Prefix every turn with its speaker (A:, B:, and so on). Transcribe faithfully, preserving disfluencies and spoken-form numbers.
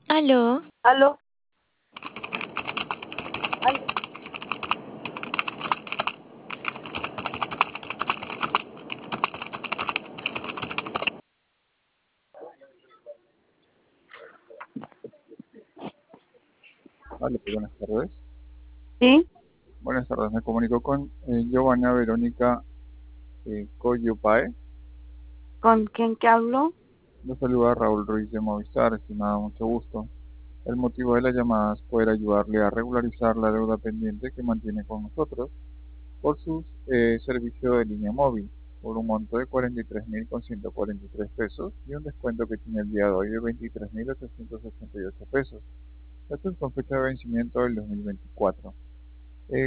A: Aló,
B: Aló, aló.
C: Vale, buenas tardes.
B: ¿Sí?
C: Buenas tardes, me comunico con eh, Giovanna Verónica eh, Coyopae.
B: ¿Con quién que hablo?
C: Lo saluda Raúl Ruiz de Movistar, estimada, mucho gusto. El motivo de la llamada es poder ayudarle a regularizar la deuda pendiente que mantiene con nosotros por su eh, servicio de línea móvil, por un monto de cuarenta y tres mil ciento cuarenta y tres pesos y un descuento que tiene el día de hoy de veintitrés mil ochocientos ochenta y ocho pesos. Esto es con fecha de vencimiento del dos mil veinticuatro.